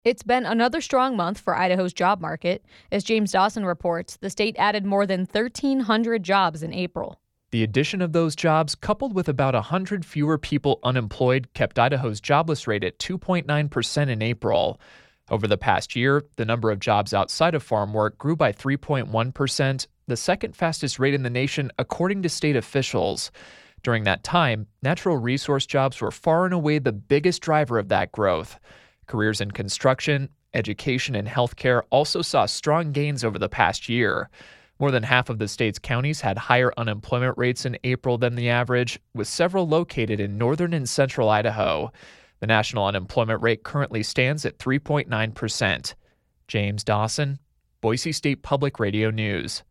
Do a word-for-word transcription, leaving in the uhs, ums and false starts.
It's been another strong month for Idaho's job market. As James Dawson reports, the state added more than thirteen hundred jobs in April. The addition of those jobs, coupled with about one hundred fewer people unemployed, kept Idaho's jobless rate at two point nine percent in April. Over the past year, the number of jobs outside of farm work grew by three point one percent, the second fastest rate in the nation, according to state officials. During that time, natural resource jobs were far and away the biggest driver of that growth. Careers in construction, education, and healthcare also saw strong gains over the past year. More than half of the state's counties had higher unemployment rates in April than the average, with several located in northern and central Idaho. The national unemployment rate currently stands at three point nine percent. James Dawson, Boise State Public Radio News.